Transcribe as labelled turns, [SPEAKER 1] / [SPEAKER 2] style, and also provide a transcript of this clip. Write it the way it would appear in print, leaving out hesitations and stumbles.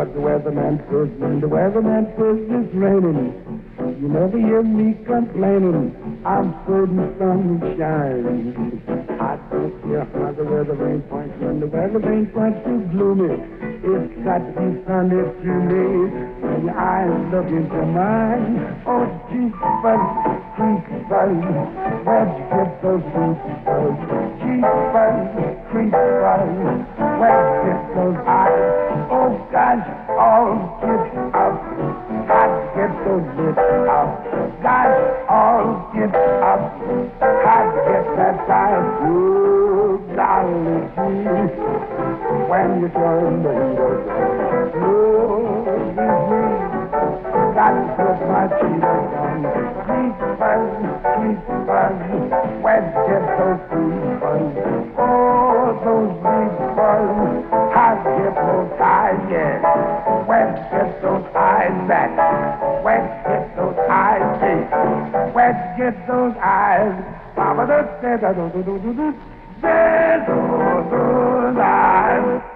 [SPEAKER 1] what the weatherman says when the weatherman says it's raining. You never hear me complaining. I'm certain sun will shine. I don't care how the weather vane points when the weather vane points too gloomy. It's got to be sunny to me when your eyes look into mine. Oh, jeepers, creepers, where'd you get those creepers? Jeepers, creepers, where'd you get those eyes? Oh, gosh, all get up. Got to get those lips up. Gosh, all get up. Got to get that time. Oh, golly gee, when you turn the heat on. Oh, got to put my cheetahs on. Creepers, creepers, where'd you get those creepers? Oh, those creepers, how'd you get those eyes, yeah? Where'd you get those eyes back? Where'd you get those eyes, yeah? Where'd you get those eyes? There's those eyes.